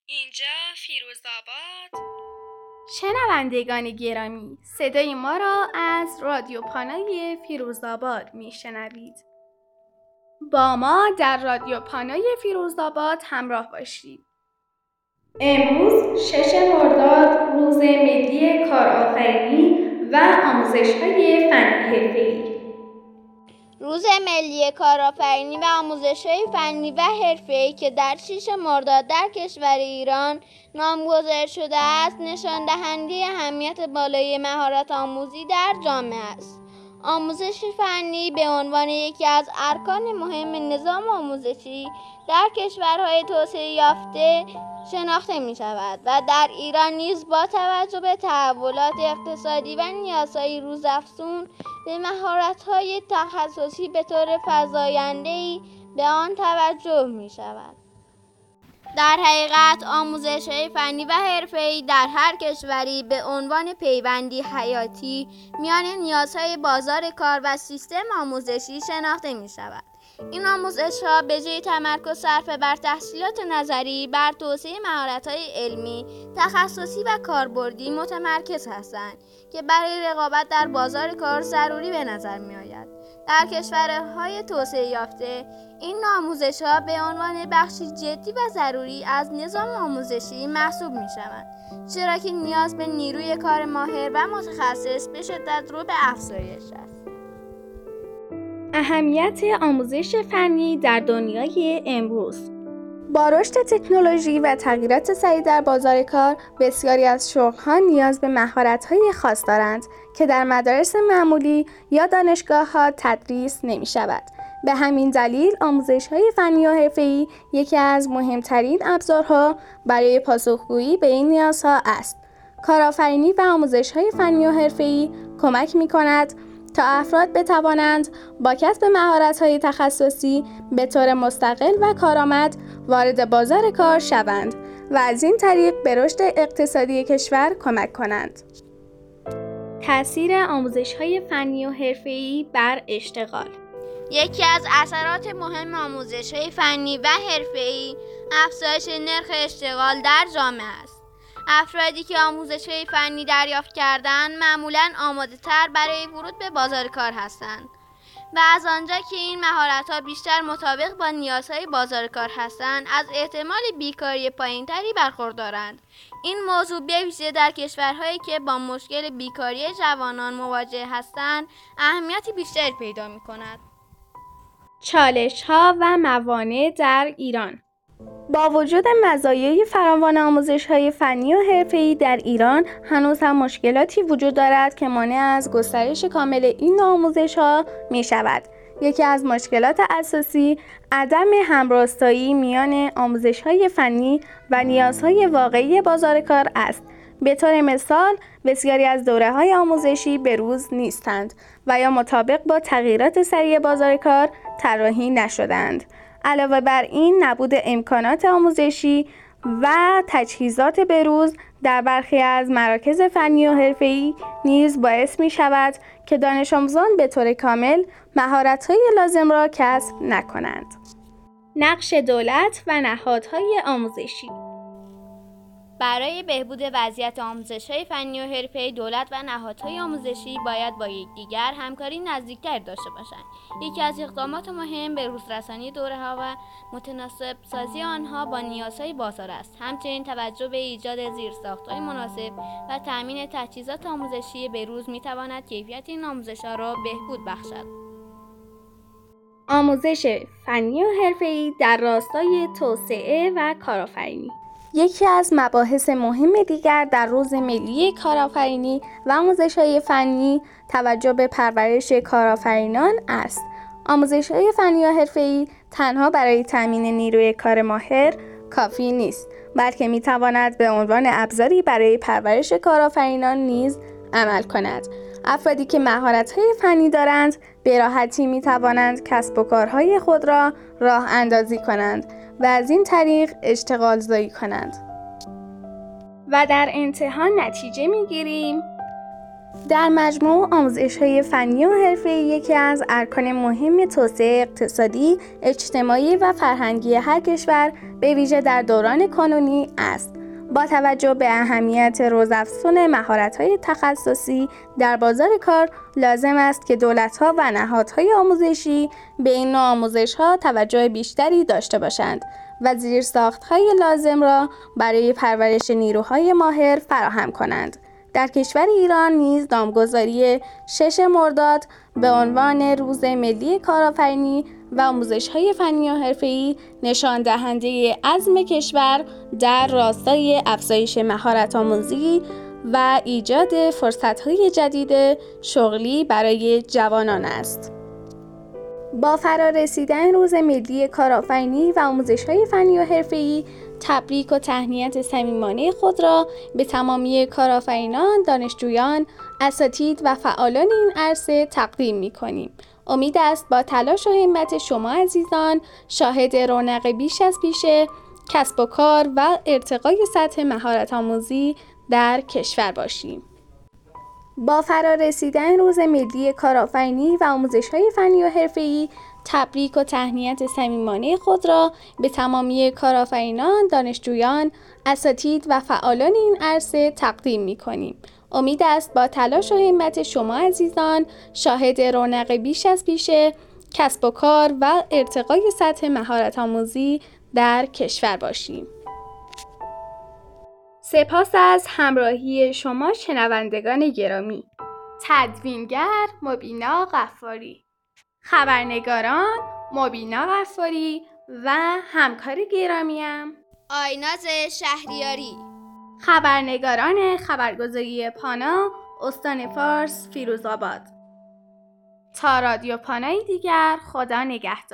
اینجا فیروزآباد. شنوندگان گرامی، صدای ما را از رادیو پانای فیروزآباد میشنوید. با ما در رادیو پانای فیروزآباد همراه باشید. امروز 6 مرداد روز ملی کارآفرینی و آموزش‌های فنی حرفه‌ای. روز ملی کارآفرینی و آموزش‌های فنی و حرفه‌ای که در 6 مرداد در کشور ایران نامگذاری شده است، نشان دهنده اهمیت بالای مهارت آموزی در جامعه است. آموزش فنی به عنوان یکی از ارکان مهم نظام آموزشی در کشورهای توسعه یافته شناخته می شود و در ایران نیز با توجه به تحولات اقتصادی و نیازهای روزافزون به مهارت‌های تخصصی به طور فزاینده‌ای به آن توجه می شود. در حقیقت آموزش‌های فنی و حرفه‌ای در هر کشوری به عنوان پیوندی حیاتی میان نیازهای بازار کار و سیستم آموزشی شناخته می شود. این آموزش‌ها به جای تمرکز صرف بر تحصیلات نظری، بر توسعه مهارت‌های علمی، تخصصی و کاربردی متمرکز هستند که برای رقابت در بازار کار ضروری به نظر می‌آید. در کشورهای توسعه یافته این آموزش‌ها به عنوان بخشی جدی و ضروری از نظام آموزشی محسوب می‌شوند، چرا که نیاز به نیروی کار ماهر و متخصص به شدت رو به افزایش است. اهمیت آموزش فنی در دنیای امروز. با رشد تکنولوژی و تغییرات سریع در بازار کار، بسیاری از شغل‌ها نیاز به مهارت‌های خاص دارند که در مدارس معمولی یا دانشگاه‌ها تدریس نمی‌شود. به همین دلیل آموزش‌های فنی و حرفه‌ای یکی از مهمترین ابزارها برای پاسخگویی به این نیازها است. کارآفرینی و آموزش‌های فنی و حرفه‌ای کمک می‌کند تا افراد بتوانند با کسب مهارت‌های تخصصی به طور مستقل و کارآمد وارد بازار کار شوند و از این طریق به رشد اقتصادی کشور کمک کنند. تأثیر آموزش‌های فنی و حرفه‌ای بر اشتغال. یکی از اثرات مهم آموزش‌های فنی و حرفه‌ای افزایش نرخ اشتغال در جامعه است. افرادی که آموزش‌های فنی دریافت کردند معمولاً آماده‌تر برای ورود به بازار کار هستند و از آنجا که این مهارت‌ها بیشتر مطابق با نیازهای بازار کار هستند، از احتمال بیکاری پایین‌تری برخوردارند. این موضوع به ویژه در کشورهایی که با مشکل بیکاری جوانان مواجه هستند، اهمیت بیشتری پیدا می‌کند. چالش‌ها و موانع در ایران. با وجود مزایای فراوان آموزش‌های فنی و حرفه‌ای در ایران، هنوز هم مشکلاتی وجود دارد که مانع از گسترش کامل این آموزش‌ها می‌شود. یکی از مشکلات اساسی عدم همراستایی میان آموزش‌های فنی و نیازهای واقعی بازار کار است. به طور مثال، بسیاری از دوره‌های آموزشی به‌روز نیستند و یا مطابق با تغییرات سریع بازار کار طراحی نشده‌اند. علاوه بر این، نبود امکانات آموزشی و تجهیزات به‌روز در برخی از مراکز فنی و حرفه‌ای نیز باعث می‌شود که دانش آموزان به طور کامل مهارت‌های لازم را کسب نکنند. نقش دولت و نهادهای آموزشی. برای بهبود وضعیت آموزش‌های فنی و حرفه‌ای، دولت و نهادهای آموزشی باید با یکدیگر همکاری نزدیکتر داشته باشند. یکی از اقدامات مهم به روزرسانی دوره‌ها و متناسب سازی آنها با نیازهای بازار است. همچنین توجه به ایجاد زیرساخت‌های مناسب و تأمین تجهیزات آموزشی به‌روز می‌تواند کیفیت این آموزش‌ها را بهبود بخشد. آموزش فنی و حرفه‌ای در راستای توسعه و کارآفرینی. یکی از مباحث مهم دیگر در روز ملی کارآفرینی و آموزش‌های فنی توجه به پرورش کارآفرینان است. آموزش‌های فنی و حرفه‌ای تنها برای تأمین نیروی کار ماهر کافی نیست، بلکه می‌تواند به عنوان ابزاری برای پرورش کارآفرینان نیز عمل کند. افرادی که مهارت‌های فنی دارند به راحتی می‌توانند کسب و کارهای خود را راه اندازی کنند و از این طریق اشتغال زایی کنند. و در انتها نتیجه می‌گیریم در مجموع آموزش‌های فنی و حرفه‌ای یکی از ارکان مهم توسعه اقتصادی، اجتماعی و فرهنگی هر کشور به ویژه در دوران کنونی است. با توجه به اهمیت روزافزون مهارت‌های تخصصی در بازار کار، لازم است که دولت‌ها و نهادهای آموزشی به این نوع آموزش‌ها توجه بیشتری داشته باشند و زیرساخت‌های لازم را برای پرورش نیروهای ماهر فراهم کنند. در کشور ایران نیز نامگذاری 6 مرداد به عنوان روز ملی کارآفرینی و آموزش‌های فنی و حرفه‌ای نشان دهنده عزم کشور در راستای افزایش مهارت‌آموزی و ایجاد فرصت‌های جدید شغلی برای جوانان است. با فرارسیدن روز ملی کارآفرینی و آموزش‌های فنی و حرفه‌ای، تبریک و تهنیت صمیمانه خود را به تمامی کارآفرینان، دانشجویان، اساتید و فعالان این عرصه تقدیم می‌کنیم. امید است با تلاش و همت شما عزیزان شاهد رونق بیش از پیش کسب و کار و ارتقای سطح مهارت‌آموزی در کشور باشیم. با فرارسیدن روز ملی کارآفرینی و آموزش‌های فنی و حرفه‌ای، تبریک و تهنیت صمیمانه خود را به تمامی کارآفرینان، دانشجویان، اساتید و فعالان این عرصه تقدیم می‌کنیم. امید است با تلاش و همت شما عزیزان شاهد رونق بیش از پیش کسب و کار و ارتقای سطح مهارت‌آموزی در کشور باشیم. سپاس از همراهی شما شنوندگان گرامی. تدوینگر مبینا غفاری، خبرنگاران مبینا غفاری و همکار گرامیم آیناز شهریاری. خبرنگاران خبرگزاری پانا استان فارس فیروزآباد. تا رادیو پانای دیگر، خدا نگهدار.